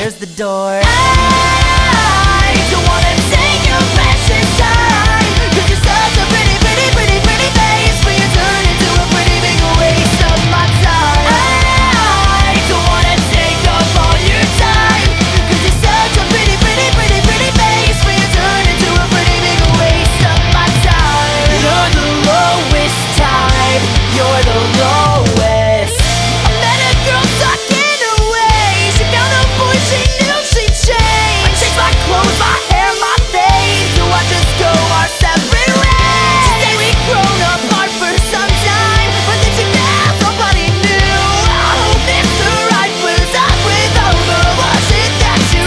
there's the door. I don't wanna take your precious time, 'cause you're such a pretty, pretty, pretty, pretty face, but you turn into a pretty big waste of my time. I don't wanna take up all your time, 'cause you're such a pretty, pretty, pretty, pretty face, but you turn into a pretty big waste of my time. You're the lowest type, you're the lowest. I met a girl stuck in her ways, she found a boy she knew she'd change. I changed my clothes, my hair, my face, to watch us go our separate ways. She said we'd grown apart for some time, but then she found somebody new. I hope Mr. Right was up with all the bullshit that you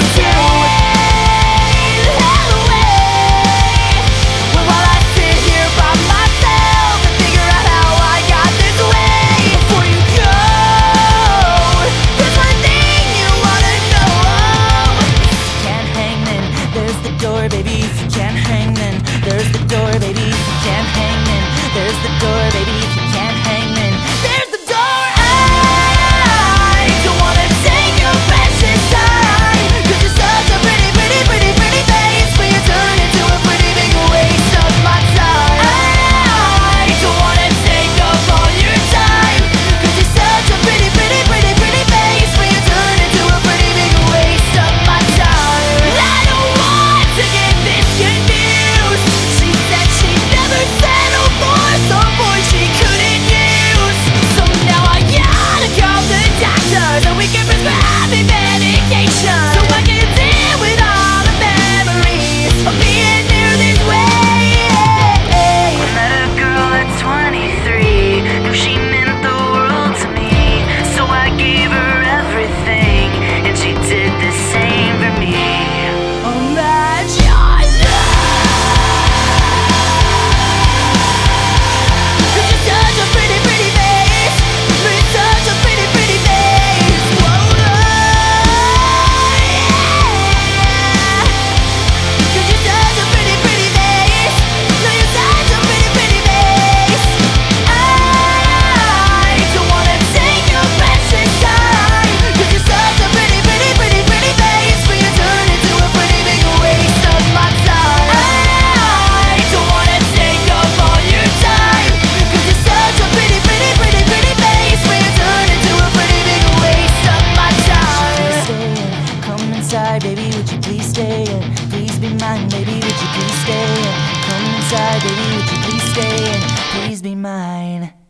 gave away. Well, while I sit here by myself and figure out how I got this way, before you go, there's one thing you wanna know. Can't hang then, there's the door, baby. If you can't hang then, there's the door, baby. If you can't hang then, there's the door, baby. If you can't hang then, There's the door. I don't wanna take your precious time, 'cause you're such a pretty, pretty, pretty, pretty face, but you turn into a pretty big waste of my time. I don't wanna take up all your time, 'cause you're such a pretty, pretty, pretty, pretty face, but you turn into a pretty big waste of my time. I don't want to get this confused. She said she'd never settle for some boy she couldn't use. So now I gotta call the doctor so we can prescribe me medication, so I can deal with all the memories of being near this way. I met a girl at 23, knew she meant the world to me, so I gave her everything, and she did the same for me. Imagine that. 'Cause you're such a pretty, pretty face, but you're such a pretty, pretty face. Whoa, yeah. 'Cause you're such a pretty, pretty face, no, you're such a pretty, pretty face. I don't wanna take your precious time, 'cause you're such a pretty, pretty, pretty, pretty face, but you turn into a pretty big waste of my time. I don't wanna take up all your time, 'cause you're such a pretty, pretty, pretty, pretty face, but you turn into a pretty big waste of my time. Stay in, come inside, baby. Would you please stay in? Please be mine, baby. Would you please stay in? Come inside, baby. Would you please stay in? Please be mine.